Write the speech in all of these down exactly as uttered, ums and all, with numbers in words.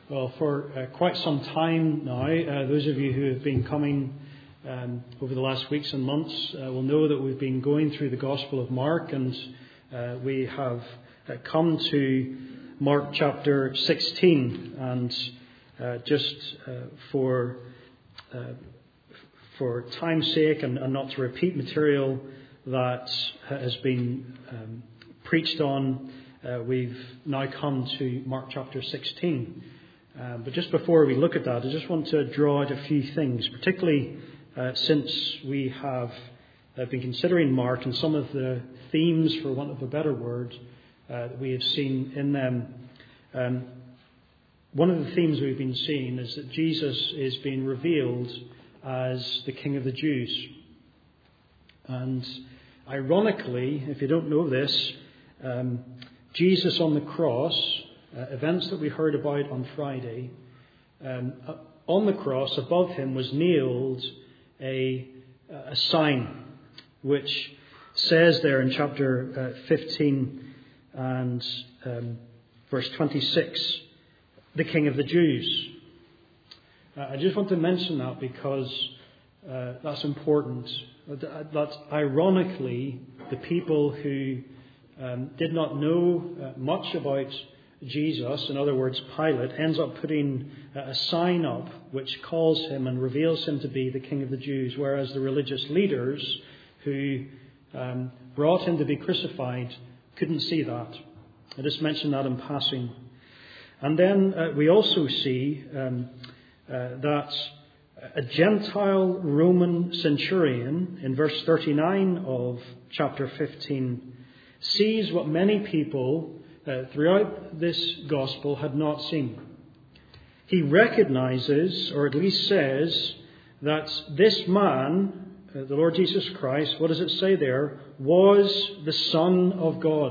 Well, for uh, quite some time now, uh, those of you who have been coming um, over the last weeks and months uh, will know that we've been going through the Gospel of Mark, and uh, we have uh, come to Mark chapter sixteen. And uh, just uh, for uh, for time's sake, and, and not to repeat material that has been um, preached on, uh, we've now come to Mark chapter sixteen. Um, but just before we look at that, I just want to draw out a few things, particularly uh, since we have uh, been considering Mark and some of the themes, for want of a better word, uh, that we have seen in them. Um, one of the themes we've been seeing is that Jesus is being revealed as the King of the Jews. And ironically, if you don't know this, um, Jesus on the cross, Uh, events that we heard about on Friday, um, uh, on the cross above him was nailed a, a sign which says there in chapter uh, fifteen and um, verse twenty-six, the King of the Jews. Uh, I just want to mention that because uh, that's important. That, that ironically, the people who um, did not know uh, much about Jesus, in other words, Pilate, ends up putting a sign up which calls him and reveals him to be the King of the Jews, whereas the religious leaders who um, brought him to be crucified couldn't see that. I just mentioned that in passing. And then uh, we also see um, uh, that a Gentile Roman centurion in verse thirty-nine of chapter fifteen sees what many people Uh, throughout this gospel had not seen. He recognizes, or at least says, that this man, uh, the Lord Jesus Christ, what does it say there, was the Son of God.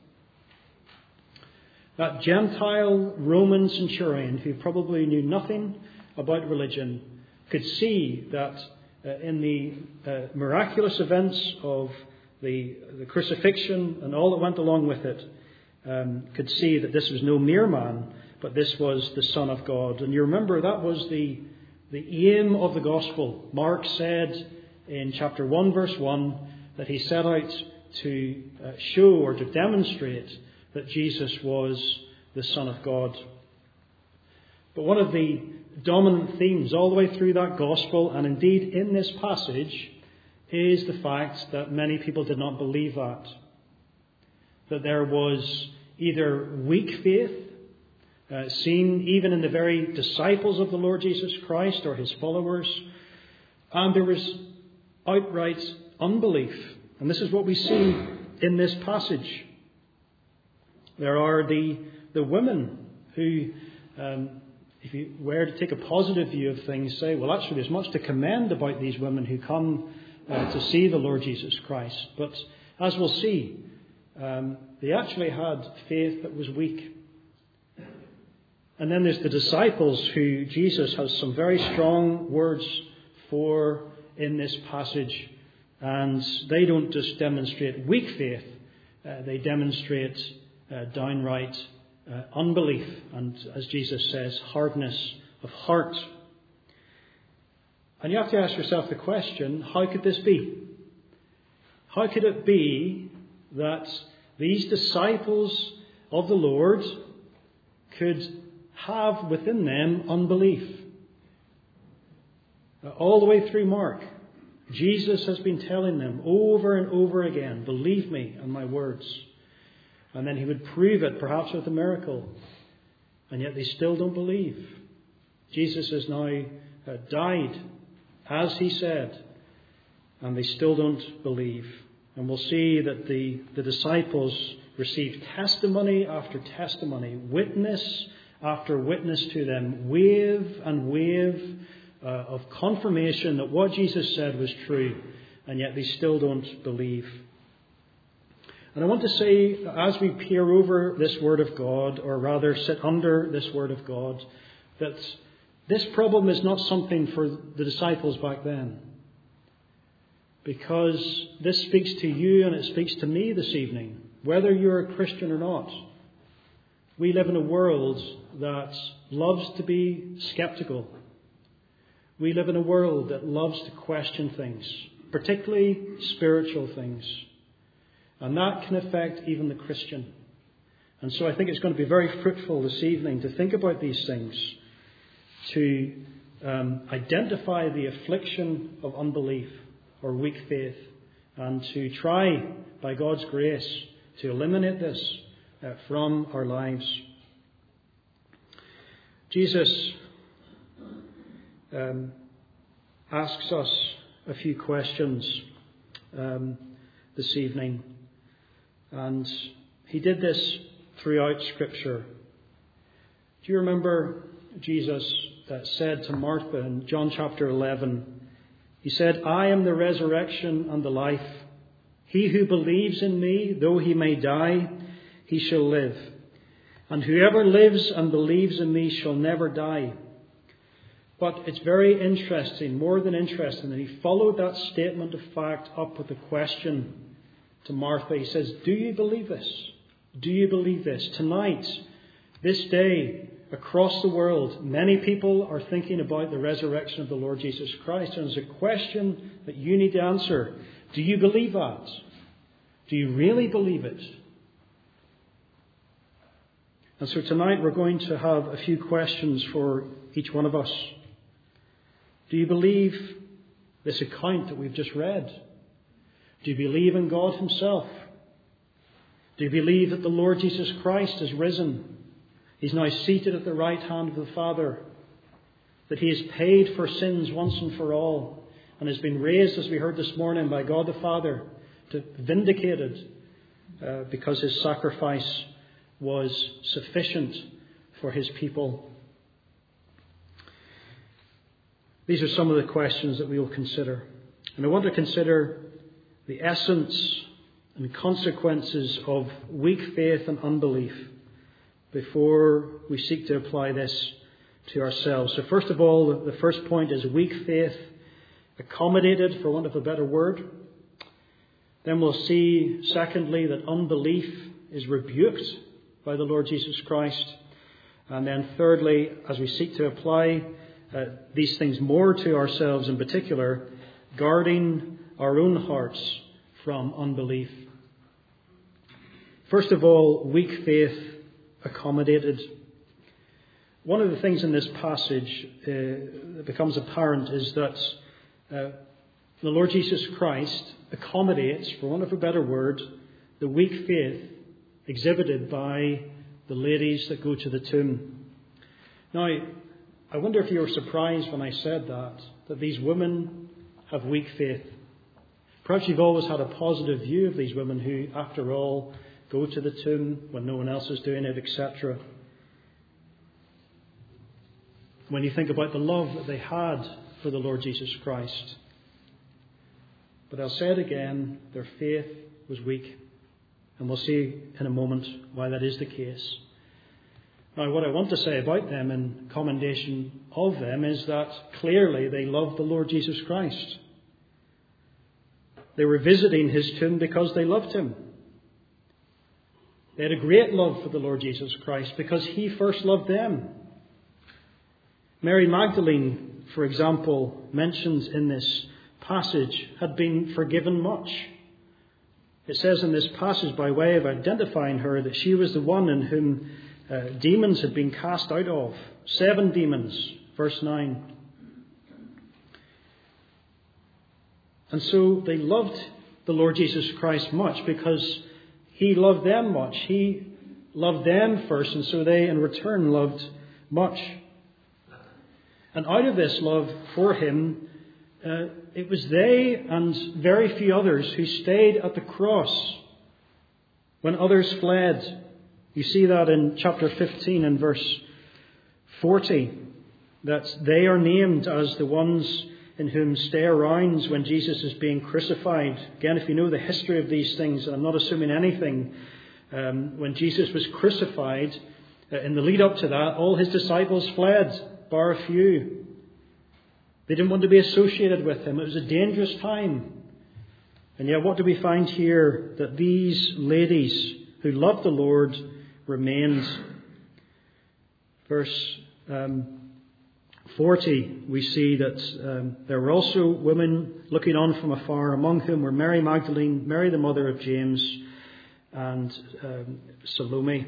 That Gentile Roman centurion, who probably knew nothing about religion, could see that uh, in the uh, miraculous events of the, the crucifixion and all that went along with it, Um, could see that this was no mere man, but this was the Son of God. And you remember that was the, the aim of the gospel. Mark said in chapter one, verse one, that he set out to uh, show or to demonstrate that Jesus was the Son of God. But one of the dominant themes all the way through that gospel, and indeed in this passage, is the fact that many people did not believe that. That there was either weak faith, uh, seen even in the very disciples of the Lord Jesus Christ or his followers, and there was outright unbelief. And this is what we see in this passage. There are the, the women who, um, if you were to take a positive view of things, say, well, actually there's much to commend about these women who come uh, to see the Lord Jesus Christ. But as we'll see, Um, they actually had faith that was weak. And then there's the disciples who Jesus has some very strong words for in this passage. And they don't just demonstrate weak faith. Uh, they demonstrate uh, downright uh, unbelief. And as Jesus says, hardness of heart. And you have to ask yourself the question, how could this be? How could it be that these disciples of the Lord could have within them unbelief? All the way through Mark, Jesus has been telling them over and over again, believe me and my words. And then he would prove it, perhaps with a miracle. And yet they still don't believe. Jesus has now uh, died, as he said, and they still don't believe. And we'll see that the, the disciples received testimony after testimony, witness after witness to them, wave and wave uh, of confirmation that what Jesus said was true, and yet they still don't believe. And I want to say, as we peer over this Word of God, or rather sit under this Word of God, that this problem is not something for the disciples back then. Because this speaks to you and it speaks to me this evening, whether you're a Christian or not. We live in a world that loves to be skeptical. We live in a world that loves to question things, particularly spiritual things. And that can affect even the Christian. And so I think it's going to be very fruitful this evening to think about these things, to um, identify the affliction of unbelief or weak faith, and to try, by God's grace, to eliminate this uh, from our lives. Jesus um, asks us a few questions um, this evening, and he did this throughout Scripture. Do you remember Jesus uh, said to Martha in John chapter eleven, he said, "I am the resurrection and the life. He who believes in me, though he may die, he shall live. And whoever lives and believes in me shall never die." But it's very interesting, more than interesting, that he followed that statement of fact up with a question to Martha. He says, "Do you believe this? Do you believe this?" Tonight, this day, across the world, many people are thinking about the resurrection of the Lord Jesus Christ. And there's a question that you need to answer. Do you believe that? Do you really believe it? And so tonight we're going to have a few questions for each one of us. Do you believe this account that we've just read? Do you believe in God himself? Do you believe that the Lord Jesus Christ has risen? He's now seated at the right hand of the Father. That he has paid for sins once and for all. And has been raised, as we heard this morning, by God the Father, to vindicated uh, because his sacrifice was sufficient for his people. These are some of the questions that we will consider. And I want to consider the essence and consequences of weak faith and unbelief before we seek to apply this to ourselves. So first of all, the first point is weak faith accommodated, for want of a better word. Then we'll see, secondly, that unbelief is rebuked by the Lord Jesus Christ. And then thirdly, as we seek to apply uh, these things more to ourselves in particular, guarding our own hearts from unbelief. First of all, weak faith accommodated. One of the things in this passage uh, that becomes apparent is that uh, the Lord Jesus Christ accommodates, for want of a better word, the weak faith exhibited by the ladies that go to the tomb. Now, I wonder if you were surprised when I said that, that these women have weak faith. Perhaps you've always had a positive view of these women who, after all, go to the tomb when no one else is doing it, et cetera. When you think about the love that they had for the Lord Jesus Christ. But I'll say it again, their faith was weak. And we'll see in a moment why that is the case. Now, what I want to say about them in commendation of them is that clearly they loved the Lord Jesus Christ. They were visiting his tomb because they loved him. They had a great love for the Lord Jesus Christ because he first loved them. Mary Magdalene, for example, mentioned in this passage, had been forgiven much. It says in this passage, by way of identifying her, that she was the one in whom uh, demons had been cast out of. Seven demons, verse nine. And so they loved the Lord Jesus Christ much because he loved them much. He loved them first, and so they in return loved much. And out of this love for him, uh, it was they and very few others who stayed at the cross when others fled. You see that in chapter fifteen and verse forty, that they are named as the ones in whom stay around when Jesus is being crucified. Again, if you know the history of these things, and I'm not assuming anything, um, when Jesus was crucified, uh, in the lead up to that, all his disciples fled, bar a few. They didn't want to be associated with him. It was a dangerous time. And yet what do we find here? That these ladies who loved the Lord remained. Verse um, forty, we see that um, there were also women looking on from afar, among whom were Mary Magdalene, Mary the mother of James, and um, Salome.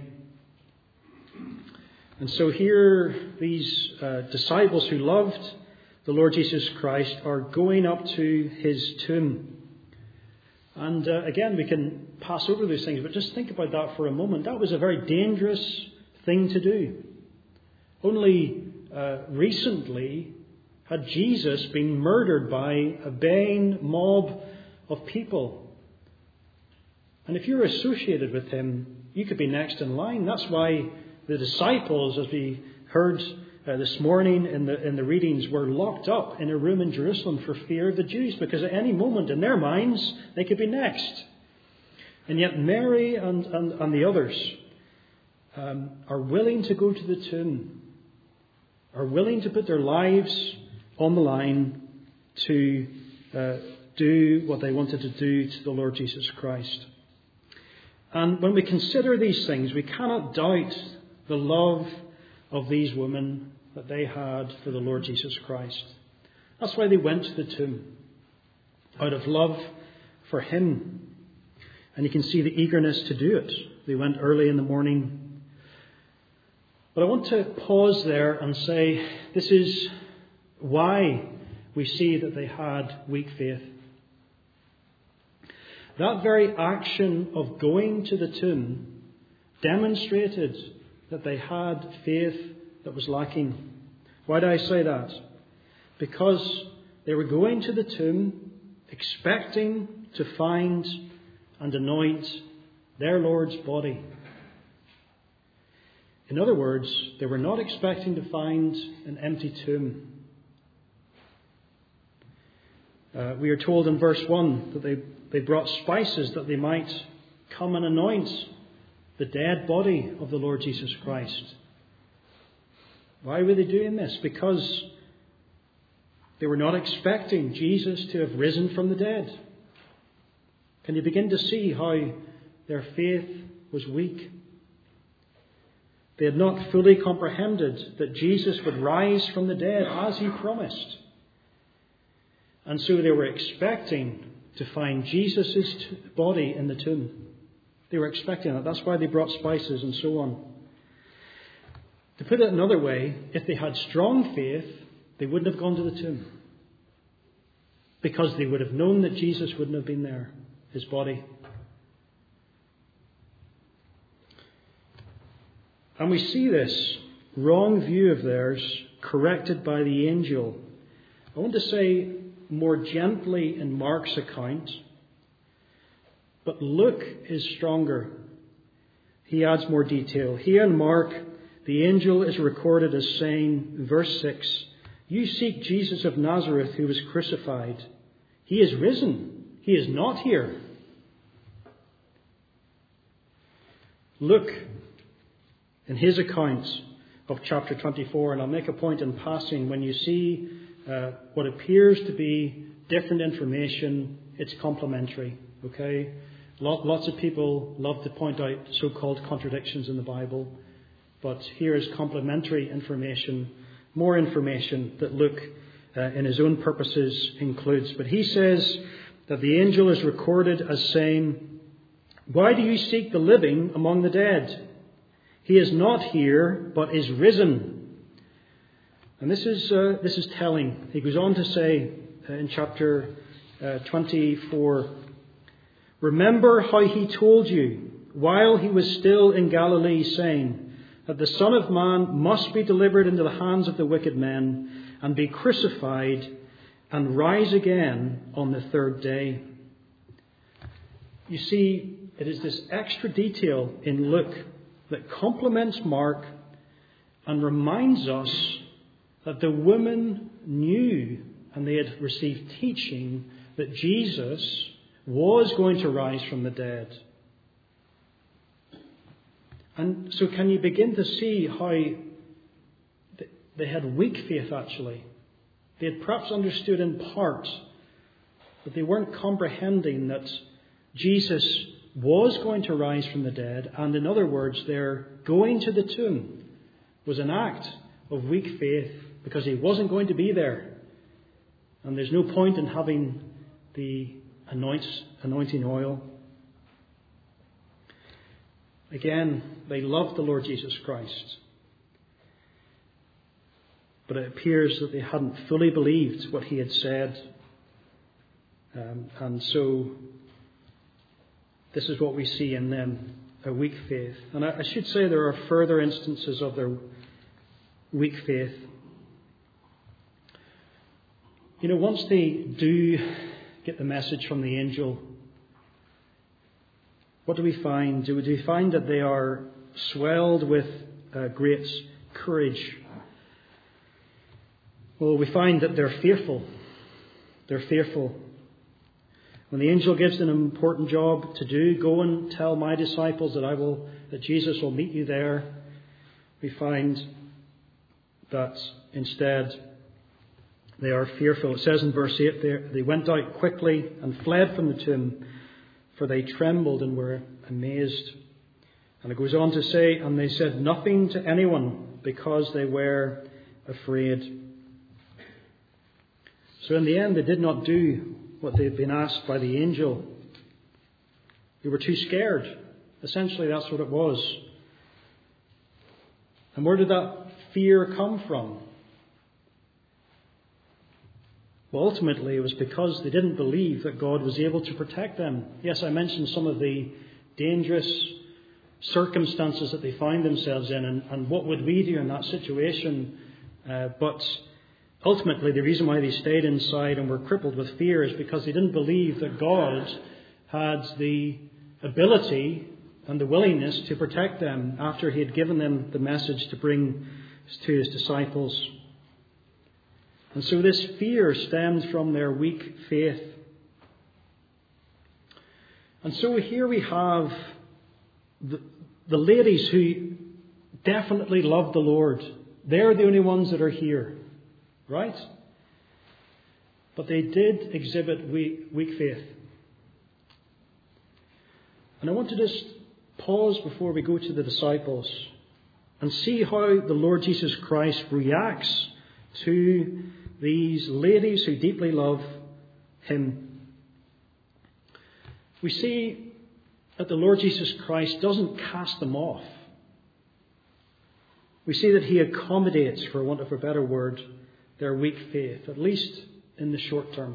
And so here, these uh, disciples who loved the Lord Jesus Christ are going up to his tomb. And uh, again, we can pass over those things, but just think about that for a moment. That was a very dangerous thing to do. Only uh, recently had Jesus been murdered by a baying mob of people. And if you're associated with him, you could be next in line. That's why the disciples, as we heard uh, this morning in the in the readings, were locked up in a room in Jerusalem for fear of the Jews, because at any moment in their minds they could be next. And yet Mary and, and, and the others um, are willing to go to the tomb, are willing to put their lives on the line to uh, do what they wanted to do to the Lord Jesus Christ. And when we consider these things, we cannot doubt the love of these women that they had for the Lord Jesus Christ. That's why they went to the tomb, out of love for him. And you can see the eagerness to do it. They went early in the morning. But I want to pause there and say this is why we see that they had weak faith. That very action of going to the tomb demonstrated that they had faith that was lacking. Why do I say that? Because they were going to the tomb expecting to find and anoint their Lord's body. In other words, they were not expecting to find an empty tomb. Uh, we are told in verse one that they, they brought spices that they might come and anoint the dead body of the Lord Jesus Christ. Why were they doing this? Because they were not expecting Jesus to have risen from the dead. Can you begin to see how their faith was weak? They had not fully comprehended that Jesus would rise from the dead as he promised. And so they were expecting to find Jesus' body in the tomb. They were expecting that. That's why they brought spices and so on. To put it another way, if they had strong faith, they wouldn't have gone to the tomb. Because they would have known that Jesus wouldn't have been there, his body. And we see this wrong view of theirs corrected by the angel. I want to say more gently in Mark's account, but Luke is stronger. He adds more detail. Here in Mark, the angel is recorded as saying, in verse six, "You seek Jesus of Nazareth who was crucified. He is risen. He is not here." Luke, in his account of chapter twenty-four, and I'll make a point in passing, when you see uh, what appears to be different information, it's complementary. Okay? Lots of people love to point out so-called contradictions in the Bible, but here is complementary information, more information that Luke, uh, in his own purposes, includes. But he says that the angel is recorded as saying, "Why do you seek the living among the dead? He is not here, but is risen." And this is uh, this is telling. He goes on to say uh, in chapter uh, twenty-four, "Remember how he told you while he was still in Galilee, saying that the Son of Man must be delivered into the hands of the wicked men and be crucified and rise again on the third day." You see, it is this extra detail in Luke that complements Mark and reminds us that the women knew and they had received teaching that Jesus was going to rise from the dead. And so can you begin to see how they had weak faith actually? They had perhaps understood in part, but they weren't comprehending that Jesus was going to rise from the dead. And in other words, their going to the tomb was an act of weak faith because he wasn't going to be there. And there's no point in having the anoints, anointing oil. Again, they loved the Lord Jesus Christ. But it appears that they hadn't fully believed what he had said. Um, and so this is what we see in them, a weak faith. And I, I should say there are further instances of their weak faith. You know, once they do get the message from the angel, what do we find? Do we find that they are swelled with uh, great courage? Well, we find that they're fearful. They're fearful. When the angel gives them an important job to do, go and tell my disciples that I will, that Jesus will meet you there, we find that instead they are fearful. It says in verse eight there, they went out quickly and fled from the tomb, for they trembled and were amazed. And it goes on to say, and they said nothing to anyone because they were afraid. So in the end, they did not do what they had been asked by the angel. They were too scared. Essentially, that's what it was. And where did that fear come from? Well, ultimately, it was because they didn't believe that God was able to protect them. Yes, I mentioned some of the dangerous circumstances that they find themselves in, and, and what would we do in that situation? Uh, but ultimately, the reason why they stayed inside and were crippled with fear is because they didn't believe that God had the ability and the willingness to protect them after he had given them the message to bring to his disciples. And so this fear stems from their weak faith. And so here we have the, the ladies who definitely love the Lord. They're the only ones that are here. Right? But they did exhibit weak, weak faith. And I want to just pause before we go to the disciples and see how the Lord Jesus Christ reacts to these ladies who deeply love him. We see that the Lord Jesus Christ doesn't cast them off. We see that he accommodates, for want of a better word, their weak faith, at least in the short term.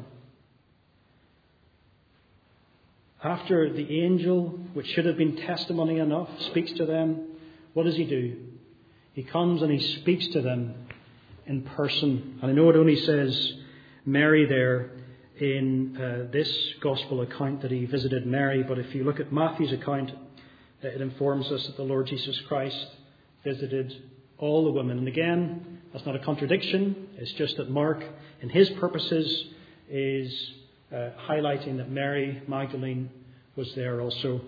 After the angel, which should have been testimony enough, speaks to them, what does he do? He comes and he speaks to them in person. And I know it only says Mary there in uh, this gospel account that he visited Mary, but if you look at Matthew's account, it informs us that the Lord Jesus Christ visited all the women. And again, that's not a contradiction. It's just that Mark, in his purposes, is uh, highlighting that Mary Magdalene was there also.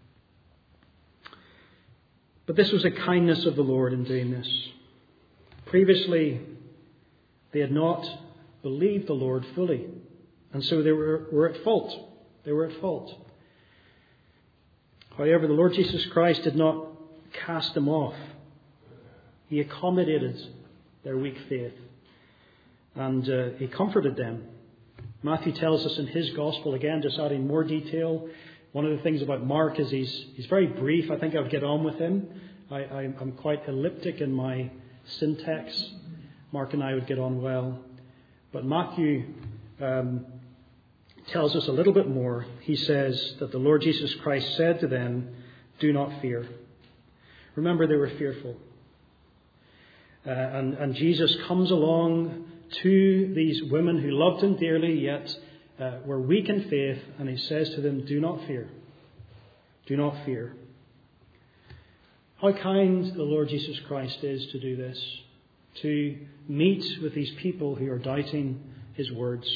But this was a kindness of the Lord in doing this. Previously, they had not believed the Lord fully. And so they were, were at fault. They were at fault. However, the Lord Jesus Christ did not cast them off. He accommodated their weak faith. And uh, he comforted them. Matthew tells us in his gospel, again, just adding more detail. One of the things about Mark is he's he's very brief. I think I would get on with him. I, I, I'm quite elliptic in my syntax. Mark and I would get on well. But Matthew um, tells us a little bit more. He says that the Lord Jesus Christ said to them, "Do not fear." Remember, they were fearful. Uh, and, and Jesus comes along to these women who loved him dearly, yet uh, were weak in faith, and he says to them, "Do not fear. Do not fear." How kind the Lord Jesus Christ is to do this, to meet with these people who are doubting his words.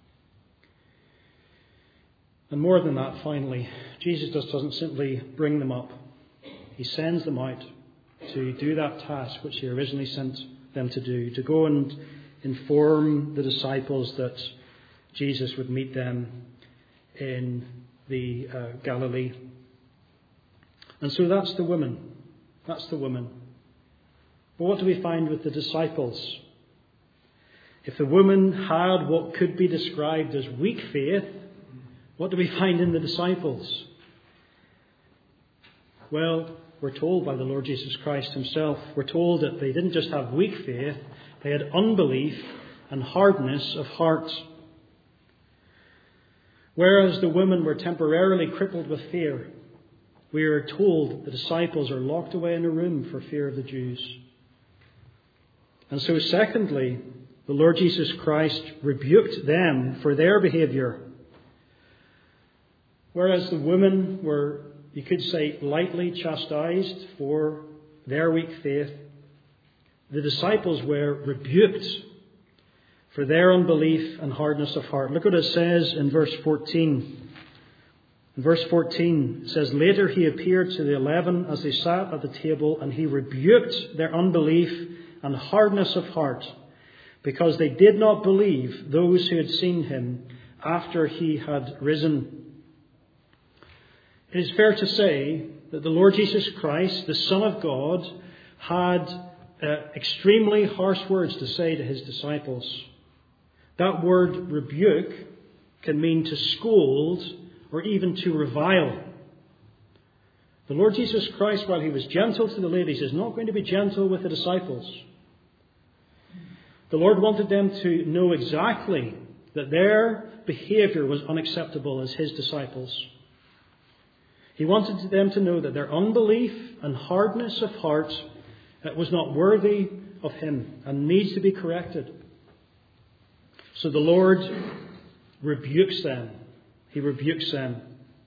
And more than that, finally, Jesus just doesn't simply bring them up. He sends them out to do that task which he originally sent them to do, to go and inform the disciples that Jesus would meet them in the uh, Galilee. And so that's the woman. That's the woman. But what do we find with the disciples? If the woman had what could be described as weak faith, what do we find in the disciples? Well, we're told by the Lord Jesus Christ himself, we're told that they didn't just have weak faith, they had unbelief and hardness of heart. Whereas the women were temporarily crippled with fear, we are told that the disciples are locked away in a room for fear of the Jews. And so secondly, the Lord Jesus Christ rebuked them for their behaviour. Whereas the women were, you could say, lightly chastised for their weak faith, the disciples were rebuked for their unbelief and hardness of heart. Look what it says in verse fourteen. In verse fourteen, it says, "Later he appeared to the eleven as they sat at the table, and he rebuked their unbelief and hardness of heart, because they did not believe those who had seen him after he had risen." It is fair to say that the Lord Jesus Christ, the Son of God, had uh, extremely harsh words to say to his disciples. That word rebuke can mean to scold or even to revile. The Lord Jesus Christ, while he was gentle to the ladies, is not going to be gentle with the disciples. The Lord wanted them to know exactly that their behaviour was unacceptable as his disciples. He wanted them to know that their unbelief and hardness of heart was not worthy of him and needs to be corrected. So the Lord rebukes them. He rebukes them.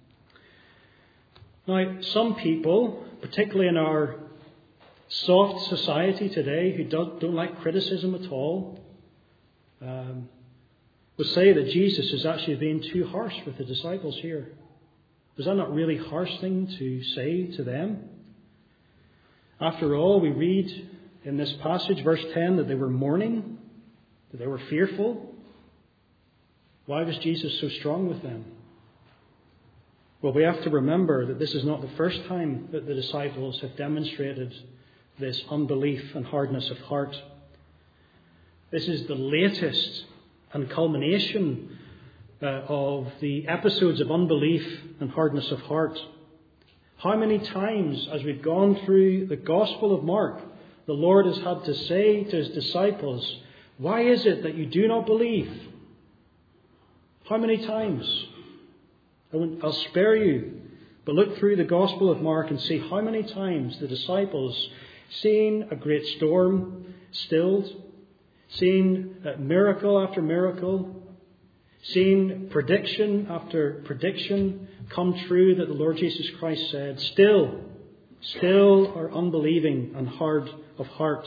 Now, some people, particularly in our soft society today, who don't, don't like criticism at all, um, would say that Jesus is actually being too harsh with the disciples here. Was that not a really harsh thing to say to them? After all, we read in this passage, verse ten, that they were mourning, that they were fearful. Why was Jesus so strong with them? Well, we have to remember that this is not the first time that the disciples have demonstrated this unbelief and hardness of heart. This is the latest and culmination uh, of the episodes of unbelief and hardness of heart. How many times, as we've gone through the Gospel of Mark, the Lord has had to say to his disciples, "Why is it that you do not believe?" How many times? I'll spare you, but look through the Gospel of Mark and see how many times the disciples, seeing a great storm stilled, seeing miracle after miracle, seeing prediction after prediction come true that the Lord Jesus Christ said, still, still are unbelieving and hard of heart.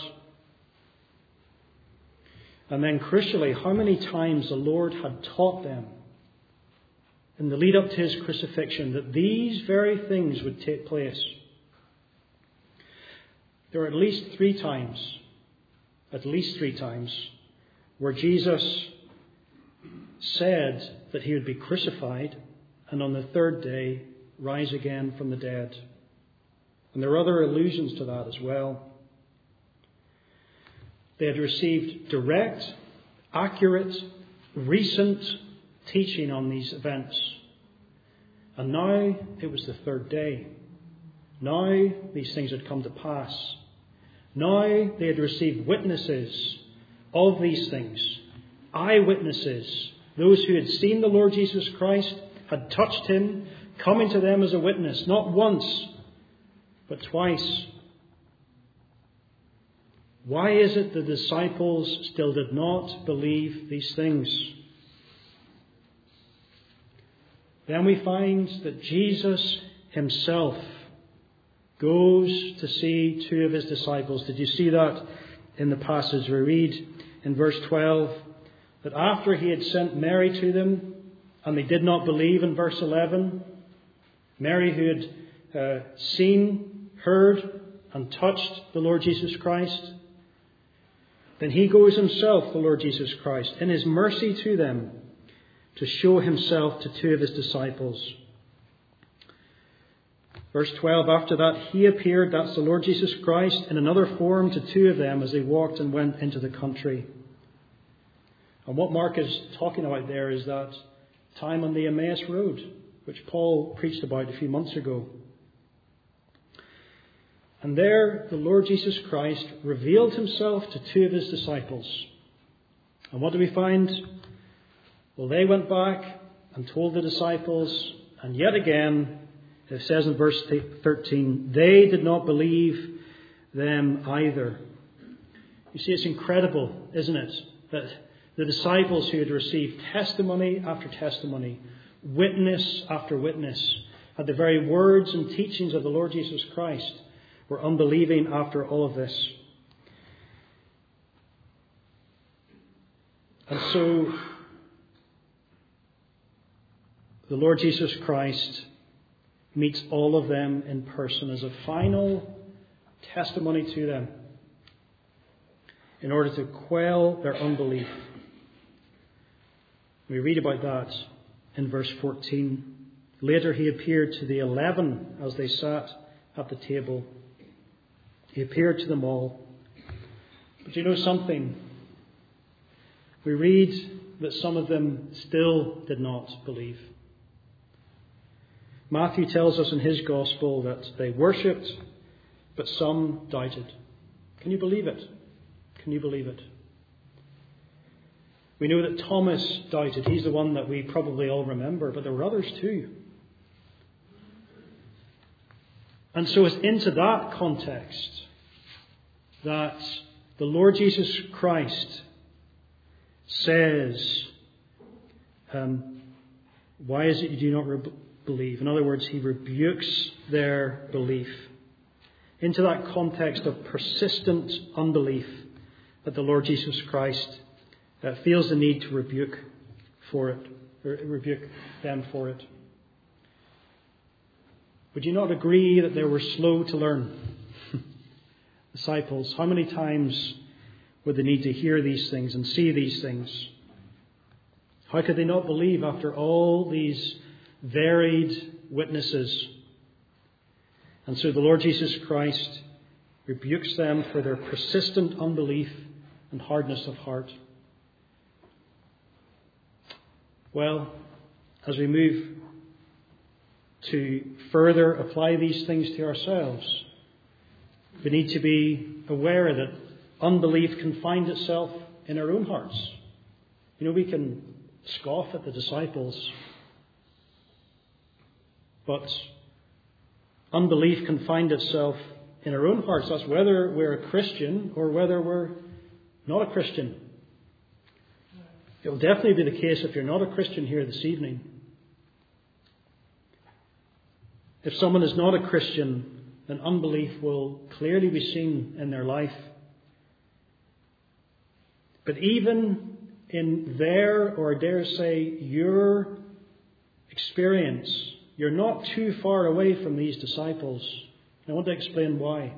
And then crucially, how many times the Lord had taught them in the lead up to his crucifixion that these very things would take place. There are at least three times, at least three times, where Jesus said that he would be crucified and on the third day rise again from the dead. And there are other allusions to that as well. They had received direct, accurate, recent teaching on these events. And now it was the third day. Now these things had come to pass. Now they had received witnesses of these things. Eyewitnesses. Those who had seen the Lord Jesus Christ, had touched him, coming to them as a witness, not once, but twice. Why is it the disciples still did not believe these things? Then we find that Jesus himself goes to see two of his disciples. Did you see that in the passage we read in verse twelve? That after he had sent Mary to them, and they did not believe in verse eleven, Mary who had uh, seen, heard, and touched the Lord Jesus Christ, then he goes himself, the Lord Jesus Christ, in his mercy to them, to show himself to two of his disciples. Verse twelve, after that he appeared, that's the Lord Jesus Christ, in another form to two of them as they walked and went into the country. And what Mark is talking about there is that time on the Emmaus Road, which Paul preached about a few months ago. And there the Lord Jesus Christ revealed himself to two of his disciples. And what do we find? Well, they went back and told the disciples, and yet again, it says in verse thirteen, they did not believe them either. You see, it's incredible, isn't it, that the disciples who had received testimony after testimony, witness after witness, had the very words and teachings of the Lord Jesus Christ, were unbelieving after all of this. And so, the Lord Jesus Christ meets all of them in person as a final testimony to them in order to quell their unbelief. We read about that in verse fourteen. Later he appeared to the eleven as they sat at the table. He appeared to them all. But you know something? We read that some of them still did not believe. Matthew tells us in his gospel that they worshipped, but some doubted. Can you believe it? Can you believe it? We know that Thomas doubted. He's the one that we probably all remember, but there were others too. And so it's into that context that the Lord Jesus Christ says, um, why is it you do not re- believe? In other words, he rebukes their belief. Into that context of persistent unbelief that the Lord Jesus Christ uh, feels the need to rebuke for it, or rebuke them for it. Would you not agree that they were slow to learn? Disciples, how many times would they need to hear these things and see these things? How could they not believe after all these varied witnesses? And so the Lord Jesus Christ rebukes them for their persistent unbelief and hardness of heart. Well, as we move to further apply these things to ourselves, we need to be aware that unbelief can find itself in our own hearts. You know, we can scoff at the disciples, but unbelief can find itself in our own hearts. That's whether we're a Christian or whether we're not a Christian. It will definitely be the case if you're not a Christian here this evening. If someone is not a Christian, then unbelief will clearly be seen in their life. But even in their, or dare say, your experience, you're not too far away from these disciples. I want to explain why.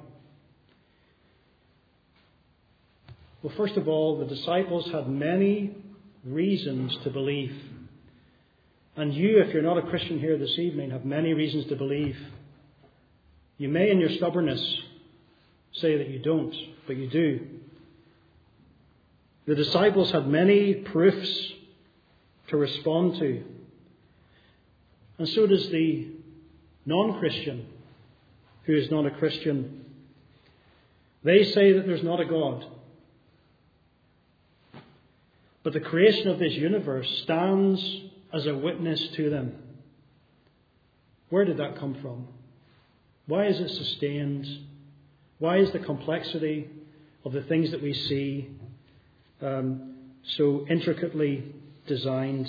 Well, first of all, the disciples had many reasons to believe. And you, if you're not a Christian here this evening, have many reasons to believe. You may, in your stubbornness, say that you don't, but you do. The disciples had many proofs to respond to. And so does the non-Christian who is not a Christian. They say that there's not a God. But the creation of this universe stands as a witness to them. Where did that come from? Why is it sustained? Why is the complexity of the things that we see um, so intricately designed?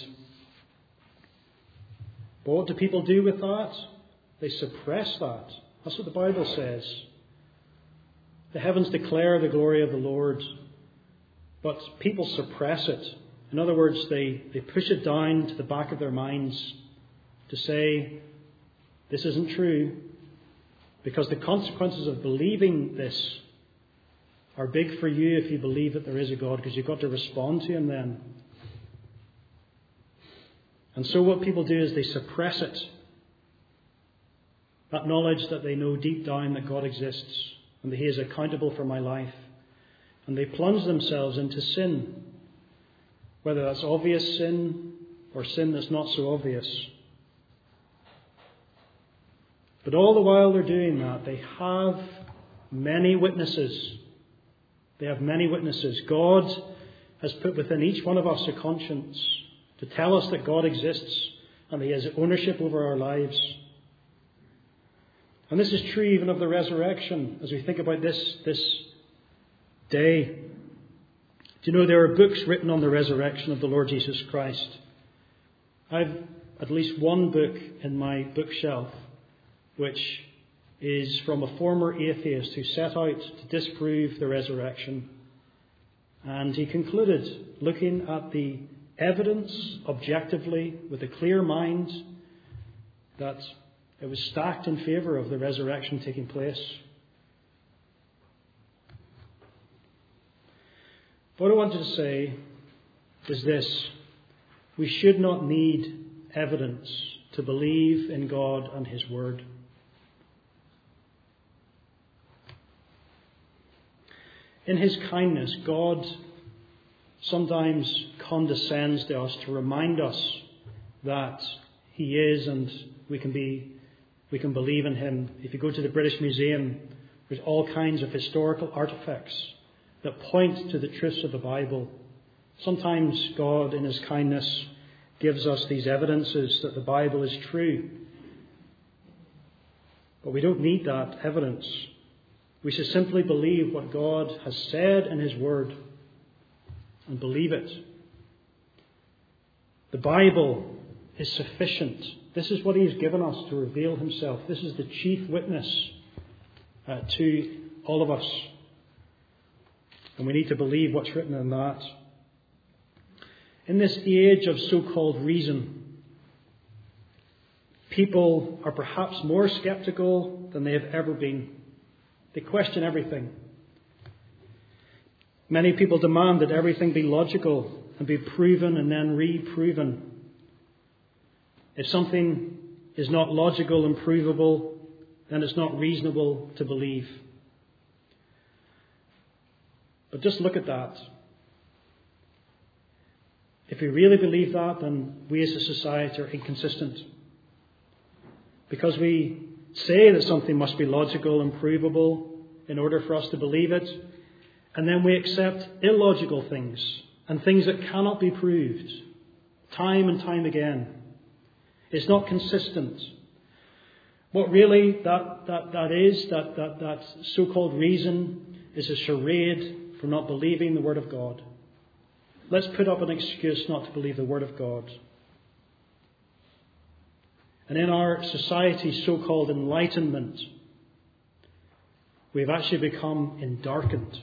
But what do people do with that? They suppress that. That's what the Bible says. The heavens declare the glory of the Lord, but people suppress it. In other words, they, they push it down to the back of their minds to say, this isn't true, because the consequences of believing this are big for you if you believe that there is a God, because you've got to respond to him then. And so what people do is they suppress it. That knowledge that they know deep down that God exists and that He is accountable for my life. And they plunge themselves into sin, whether that's obvious sin or sin that's not so obvious. But all the while they're doing that, they have many witnesses. They have many witnesses. God has put within each one of us a conscience to tell us that God exists and He has ownership over our lives. And this is true even of the resurrection as we think about this, this day. Do you know there are books written on the resurrection of the Lord Jesus Christ? I've at least one book in my bookshelf which is from a former atheist who set out to disprove the resurrection. And he concluded, looking at the evidence objectively with a clear mind, that it was stacked in favour of the resurrection taking place. What I wanted to say is this: we should not need evidence to believe in God and His Word. In His kindness, God sometimes condescends to us to remind us that He is, and we can be, we can believe in Him. If you go to the British Museum, there's all kinds of historical artifacts that point to the truths of the Bible. Sometimes God, in His kindness, gives us these evidences that the Bible is true. But we don't need that evidence. We should simply believe what God has said in His Word and believe it. The Bible is sufficient. This is what He has given us to reveal Himself. This is the chief witness uh, to all of us. And we need to believe what's written in that. In this age of so-called reason, people are perhaps more sceptical than they have ever been. They question everything. Many people demand that everything be logical and be proven and then re-proven. If something is not logical and provable, then it's not reasonable to believe. But just look at that. If we really believe that, then we as a society are inconsistent. Because we say that something must be logical and provable in order for us to believe it, and then we accept illogical things and things that cannot be proved time and time again. It's not consistent. What really that that, that is, that, that, that so-called reason, is a charade for not believing the Word of God. Let's put up an excuse not to believe the Word of God. And in our society's so-called enlightenment, we've actually become endarkened.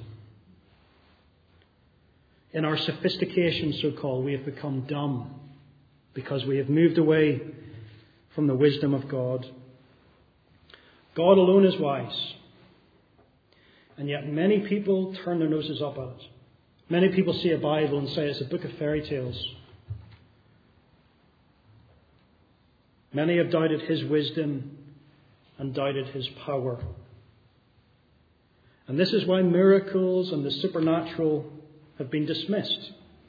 In our sophistication, so-called, we have become dumb because we have moved away from the wisdom of God. God alone is wise. And yet many people turn their noses up at it. Many people see a Bible and say it's a book of fairy tales. Many have doubted His wisdom and doubted His power. And this is why miracles and the supernatural have been dismissed.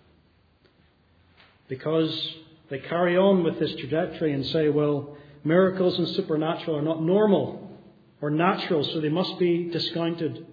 Because they carry on with this trajectory and say, well, miracles and supernatural are not normal or natural, so they must be discounted.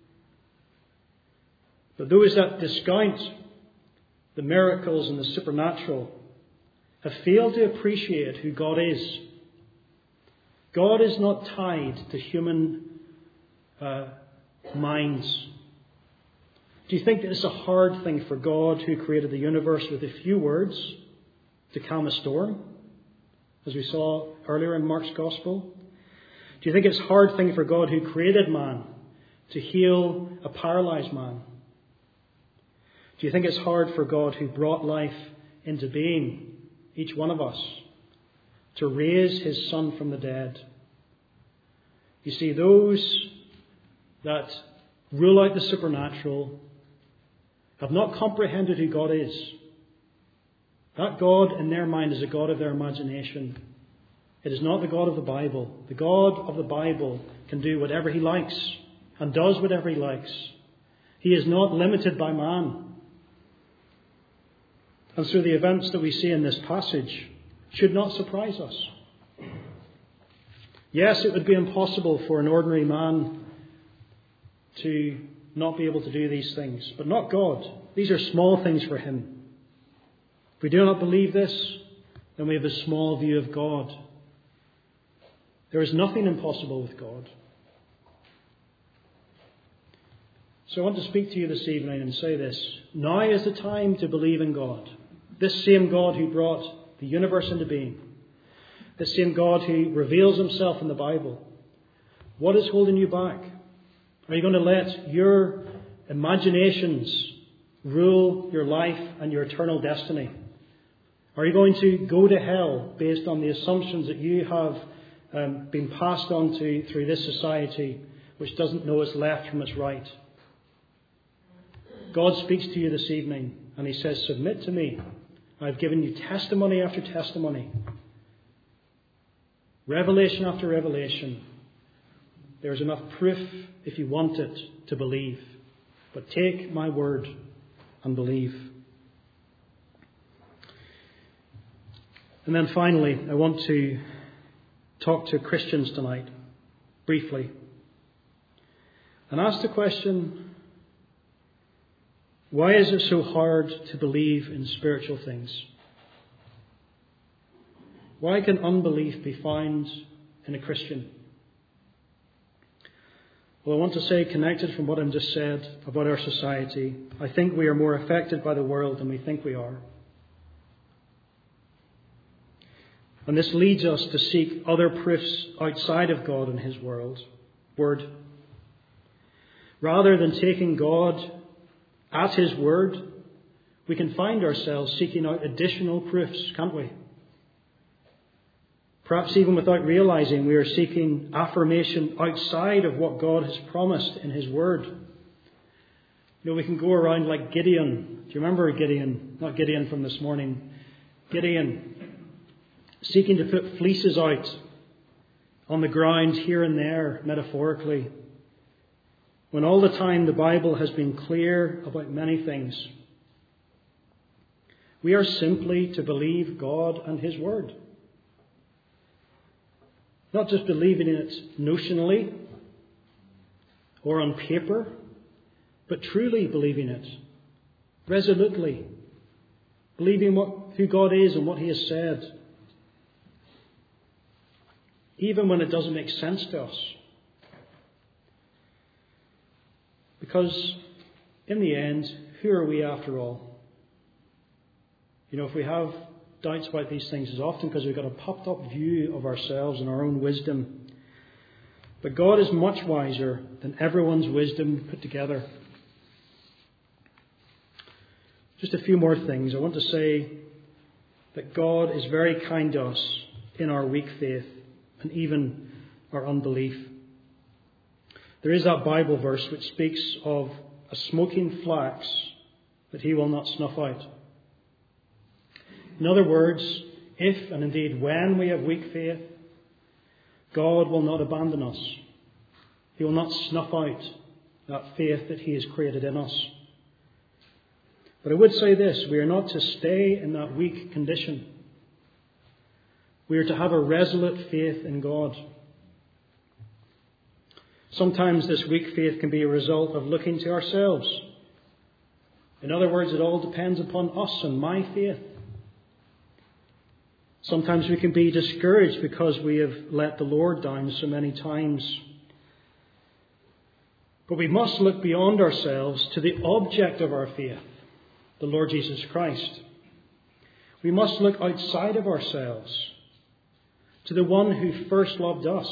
But those that discount the miracles and the supernatural have failed to appreciate who God is. God is not tied to human uh, minds. Do you think that it's a hard thing for God, who created the universe with a few words, to calm a storm, as we saw earlier in Mark's Gospel? Do you think it's a hard thing for God, who created man, to heal a paralyzed man? Do you think it's hard for God, who brought life into being, each one of us, to raise His Son from the dead? You see, those that rule out the supernatural have not comprehended who God is. That God in their mind is a God of their imagination. It is not the God of the Bible. The God of the Bible can do whatever he likes and does whatever he likes. He is not limited by man. And so the events that we see in this passage should not surprise us. Yes, it would be impossible for an ordinary man to not be able to do these things, but not God. These are small things for him. If we do not believe this, then we have a small view of God. There is nothing impossible with God. So I want to speak to you this evening and say this. Now is the time to believe in God. This same God who brought the universe into being. This same God who reveals himself in the Bible. What is holding you back? Are you going to let your imaginations rule your life and your eternal destiny? Are you going to go to hell based on the assumptions that you have um, been passed on to through this society, which doesn't know its left from its right? God speaks to you this evening and he says, submit to me. I've given you testimony after testimony. Revelation after revelation. There's enough proof, if you want it, to believe. But take my word and believe. And then finally, I want to talk to Christians tonight, briefly, and ask the question, why is it so hard to believe in spiritual things? Why can unbelief be found in a Christian? Well, I want to say, connected from what I've just said about our society, I think we are more affected by the world than we think we are. And this leads us to seek other proofs outside of God and his world, word. Rather than taking God at his word, we can find ourselves seeking out additional proofs, can't we? Perhaps even without realizing we are seeking affirmation outside of what God has promised in his word. You know, we can go around like Gideon. Do you remember Gideon? Not Gideon from this morning. Gideon, seeking to put fleeces out on the ground here and there, metaphorically, when all the time the Bible has been clear about many things. We are simply to believe God and his word. Not just believing in it notionally or on paper, but truly believing it, resolutely, believing what, who God is and what he has said, even when it doesn't make sense to us. Because in the end, who are we after all? You know, if we have doubts about these things, it's often because we've got a popped up view of ourselves and our own wisdom. But God is much wiser than everyone's wisdom put together. Just a few more things. I want to say that God is very kind to us in our weak faith and even our unbelief. There is that Bible verse which speaks of a smoking flax that he will not snuff out. In other words, if and indeed when we have weak faith, God will not abandon us. He will not snuff out that faith that he has created in us. But I would say this, we are not to stay in that weak condition. We are to have a resolute faith in God. Sometimes this weak faith can be a result of looking to ourselves. In other words, it all depends upon us and my faith. Sometimes we can be discouraged because we have let the Lord down so many times. But we must look beyond ourselves to the object of our faith, the Lord Jesus Christ. We must look outside of ourselves to the one who first loved us.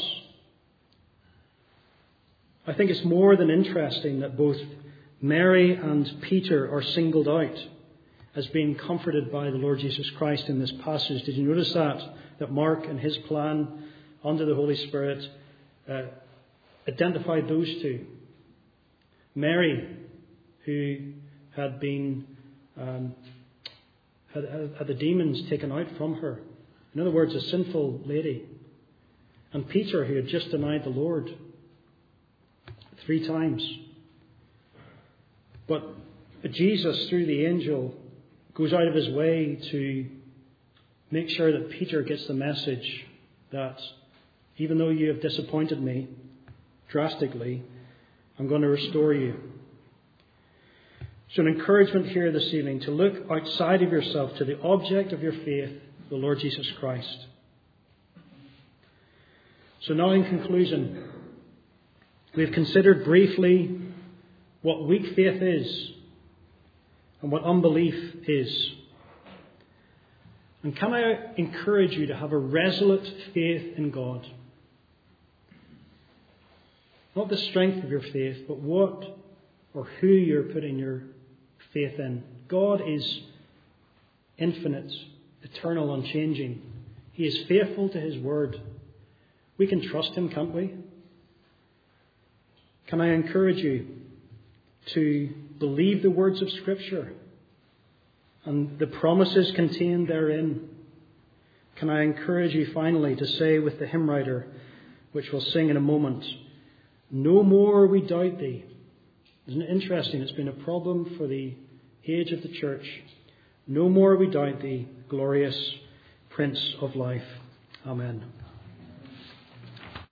I think it's more than interesting that both Mary and Peter are singled out as being comforted by the Lord Jesus Christ in this passage. Did you notice that? That Mark and his plan under the Holy Spirit uh, identified those two. Mary, who had been um, had, had the demons taken out from her. In other words, a sinful lady And Peter, who had just denied the Lord three times. But Jesus, through the angel, goes out of his way to make sure that Peter gets the message that even though you have disappointed me drastically, I'm going to restore you. So an encouragement here this evening to look outside of yourself to the object of your faith, the Lord Jesus Christ. So now in conclusion, we've considered briefly what weak faith is and what unbelief is. And can I encourage you to have a resolute faith in God? Not the strength of your faith, but what or who you're putting your faith in. God is infinite, eternal, unchanging. He is faithful to His word. We can trust Him, can't we? Can I encourage you to believe the words of Scripture and the promises contained therein? Can I encourage you finally to say with the hymn writer, which we'll sing in a moment, "No more we doubt Thee." Isn't it interesting? It's been a problem for the age of the church. No more we doubt Thee, glorious Prince of Life. Amen.